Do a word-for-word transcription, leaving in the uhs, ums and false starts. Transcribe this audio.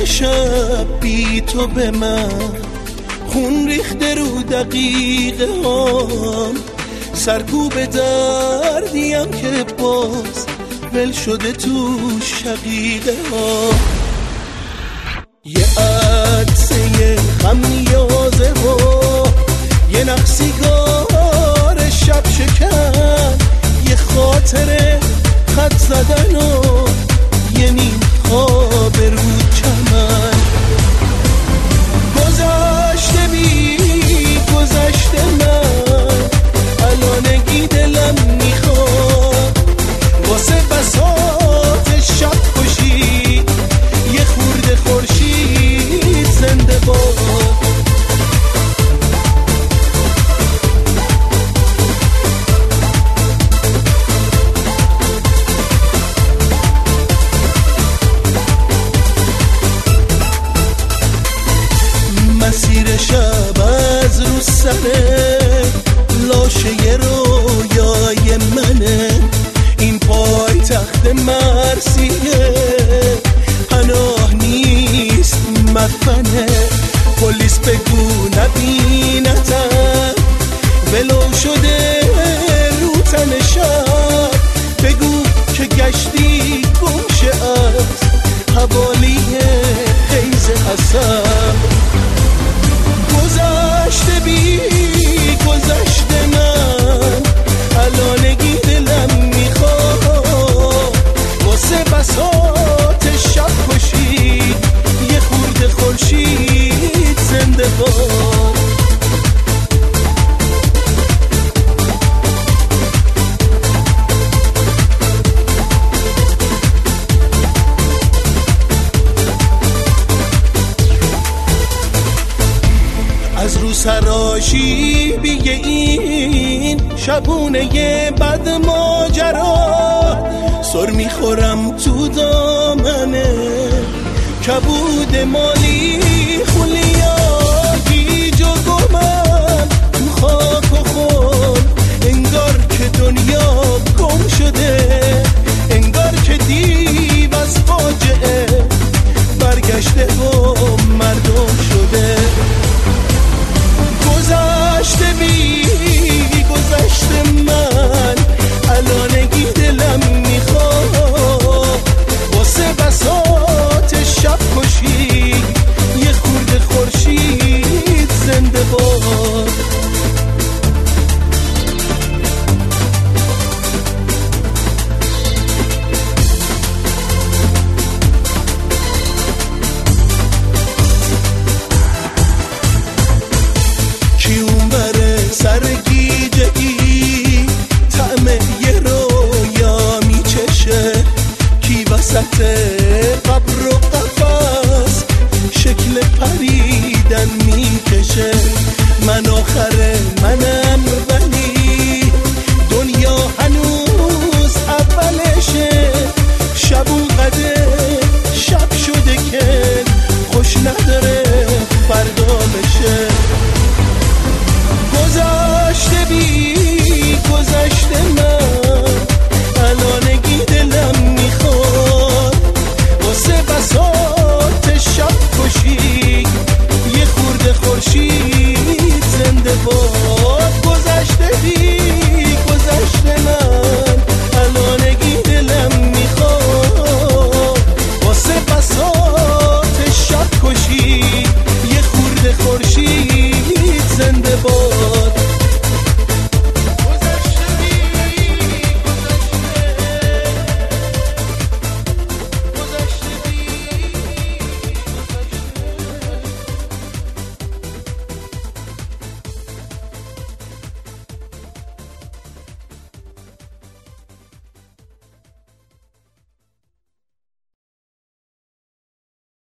شب بی تو به من خون ریخته رو دقیقه هام، سرکوب دردیم که باز ول شده تو شقیقه ها. یه عدسه خمیازه و یه نقصیگار شب شکن، یه خاطر خط زدن و یه نیم خواب رو چمن. گذشته بی گذشته من الانگی دلم میخواد، واسه بساط شب کشی یه خورده خورشید زنده باد. مسیر شب از رو سره لاشه رویای منه، این پای تخت مرسیه پناه نیست مدفنه. پلیس بگو نبینتم ولو شده رو تن شب، بگو که گشتی گمشه از حوالی خیز حسن. گذشته بی گذشته من الانگی دلم میخواد، واسه بساط شب کشید یه خورده خورشید زنده باد. از رو سراشی بیگه این شبونه یه بد ماجرا، سر میخورم تو دامنه کبود مالی خولیا، گیج و گمم تو خاک و خون انگار که دنیا